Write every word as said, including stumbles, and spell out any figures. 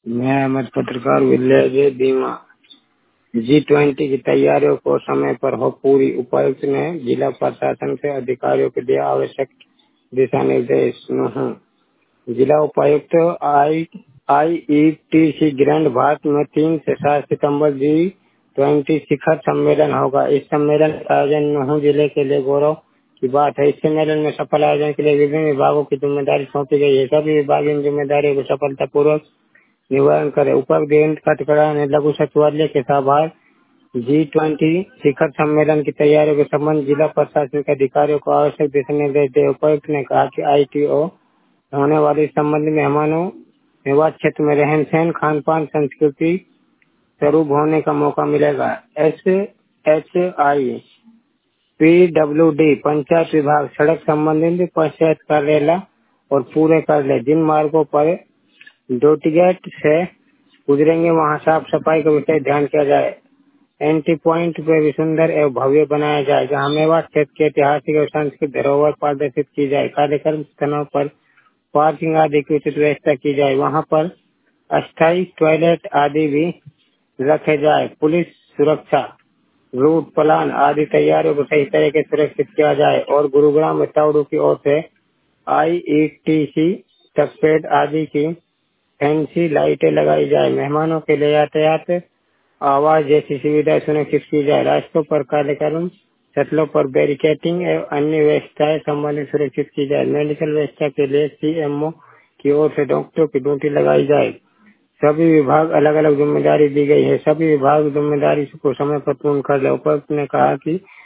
मैं अहमद पत्रकार विलेज दीमा। G twenty की तैयारियों को समय पर हो पूरी। उपायुक्त ने जिला प्रशासन से अधिकारियों के लिए आवश्यक दिशा निर्देश। हूँ जिला उपायुक्त I I E T C grand Bharat में तीन से सात सितंबर जी ट्वेंटी शिखर सम्मेलन होगा। इस सम्मेलन का आयोजन नूह जिले के लिए गौरव की बात है। इस सम्मेलन में सफल आयोजन के लिए विभिन्न विभागों की जिम्मेदारी सौंपी गई है। सभी विभाग इन जिम्मेदारियों को सफलतापूर्वक निवारण करे। उपायुक्त देवेंद्र खटकड़ा ने लघु सचिवालय के साभार जी ट्वेंटी शिखर सम्मेलन की तैयारियों के संबंध जिला प्रशासन के अधिकारियों को आवश्यक दिशा निर्देश दिए। उपायुक्त ने कहा कि आई टी ओ होने वाले इस संबंध में मेहमानों मेवात क्षेत्र में रहन सहन, खान पान, संस्कृति स्वरूप होने का मौका मिलेगा। S H I P W D panchayat विभाग सड़क संबंधित पंचायत कार्यालय और पूरे कार्यालय जिन मार्गों पर डोटीगेट से गुजरेंगे वहां साफ सफाई का विशेष ध्यान किया जाए। एंट्री पॉइंट पे भी सुंदर एवं भव्य बनाया जाए, जहाँ मेवात क्षेत्र की ऐतिहासिक और सांस्कृतिक धरोहर प्रदर्शित की जाए। कार्यक्रम स्थलों पर पार्किंग आदि की उचित व्यवस्था की जाए। वहाँ पर अस्थायी टॉयलेट आदि भी रखे जाए। पुलिस सुरक्षा रूट प्लान आदि तैयारियों को सही तरह से सुरक्षित किया जाए और गुरुग्राम में ताउडू की ओर से आई ई टी सी तकपेट आदि की फैंसी लाइटें लगाई जाए। मेहमानों के लिए यातायात आवाज जैसी सुविधाएं सुनिश्चित की जाए। रास्तों पर कार्यक्रम स्थलों पर बैरिकेटिंग एवं अन्य व्यवस्थाएं संबंधित सुरक्षित की जाए। मेडिकल व्यवस्था के लिए सी एम ओ की ओर से डॉक्टरों की ड्यूटी लगाई जाए। सभी विभाग अलग अलग जिम्मेदारी दी गई है। सभी विभाग जिम्मेदारी को समय पर पूर्ण कर ले। उपायुक्त ने कहा कि